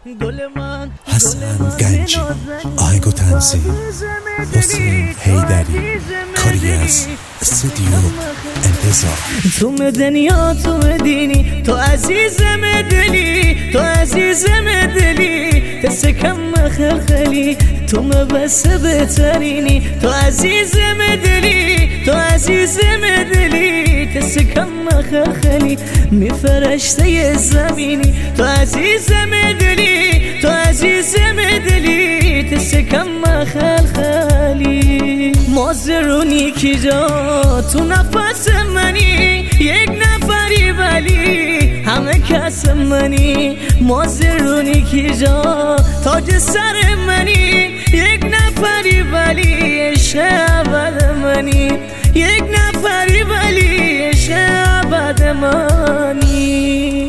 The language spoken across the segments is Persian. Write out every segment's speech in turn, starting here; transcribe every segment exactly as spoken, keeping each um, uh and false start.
حسن گنجی، آهنگ و تنظیم حسین حیدری، کاری از استودیو انتظار. تو مدنیا تو مدینی، تو عزیزم دلی، تو عزیزم دلی، دست کم خلخلی، تو مبسه بهترینی، تو عزیزم دلی، تو عزیزم دلی، دست کم خلخلی، می فرشته زمینی، تو عزیزم دلی، تو عزیزم دلی، دست کم خلخلی. مازرونی کی جا تو نفس منی، یک نفری ولی همه کس منی. مازرونی کی جا تاج سر منی، یک نفری ولی عشق ابد منی، یک نفری ولی عشق ابد منی.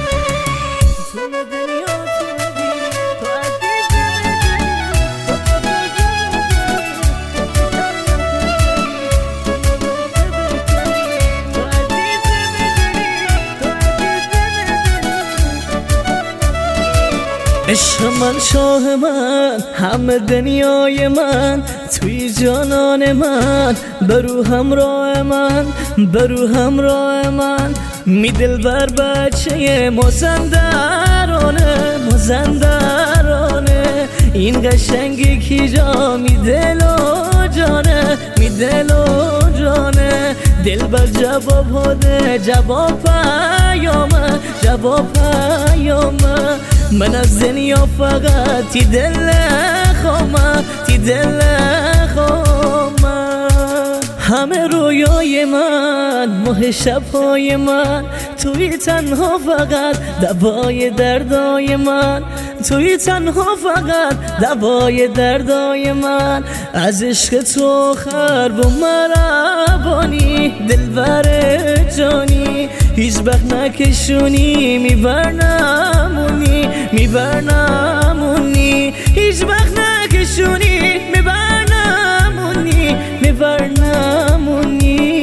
عشق من شاه من، همه دنیای من، توی جانان من، برو همراه من، برو همراه من. می دل بر بچه مازندرانه، مازندرانه، این قشنگی کی جا می دل و جانه، می دل و جانه. دل بر جواب هاده، جواب پیامه، جواب پیامه. من از دنیا فقط تی دل خوامه، تی دل خوامه. همه رویای من، ماه شبهای من، توی تنها فقط دوای دردای من، توی تنها فقط دوای دردای من. از عشق تو خرب و مربانی، دلبر جانی، هیچ وقت نکشونی، میبرنمونی، میبرنمونی، هیچ وقت نکشونی، میبرنمونی، میبرنمونی.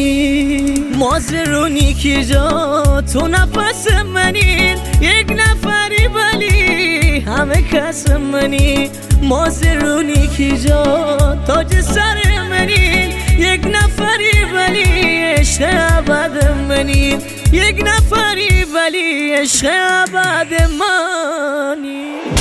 مازرونی کی جا تو نفس منی، یک نفری ولی همه کس منی. مازرونی کی جا تاج سر منی، یک نفری ولی عشق ابد منی، یک نفری ولی عشق ابد منی.